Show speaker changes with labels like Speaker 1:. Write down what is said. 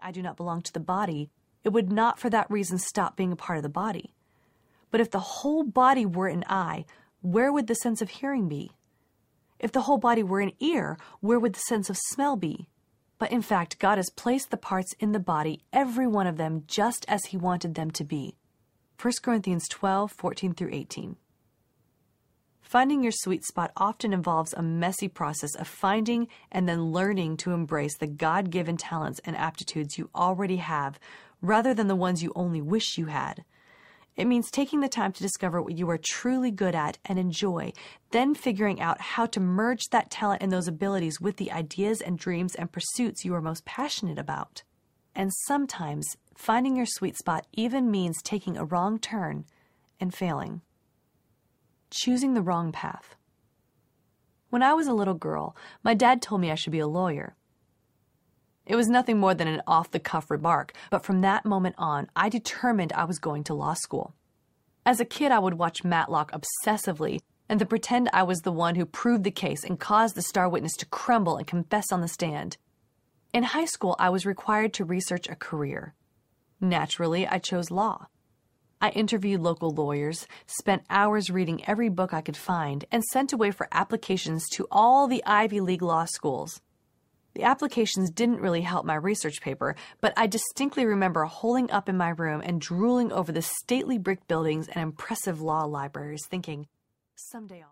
Speaker 1: I do not belong to the body, it would not for that reason stop being a part of the body. But if the whole body were an eye, where would the sense of hearing be? If the whole body were an ear, where would the sense of smell be? But in fact, God has placed the parts in the body, every one of them, just as He wanted them to be. 1 Corinthians 12:14-18. Finding your sweet spot often involves a messy process of finding and then learning to embrace the God-given talents and aptitudes you already have, rather than the ones you only wish you had. It means taking the time to discover what you are truly good at and enjoy, then figuring out how to merge that talent and those abilities with the ideas and dreams and pursuits you are most passionate about. And sometimes, finding your sweet spot even means taking a wrong turn and failing. Choosing the wrong path. When I was a little girl, my dad told me I should be a lawyer. It was nothing more than an off-the-cuff remark, but from that moment on, I determined I was going to law school. As a kid, I would watch Matlock obsessively and then pretend I was the one who proved the case and caused the star witness to crumble and confess on the stand. In high school, I was required to research a career. Naturally, I chose law. I interviewed local lawyers, spent hours reading every book I could find, and sent away for applications to all the Ivy League law schools. The applications didn't really help my research paper, but I distinctly remember holing up in my room and drooling over the stately brick buildings and impressive law libraries, thinking, someday I'll...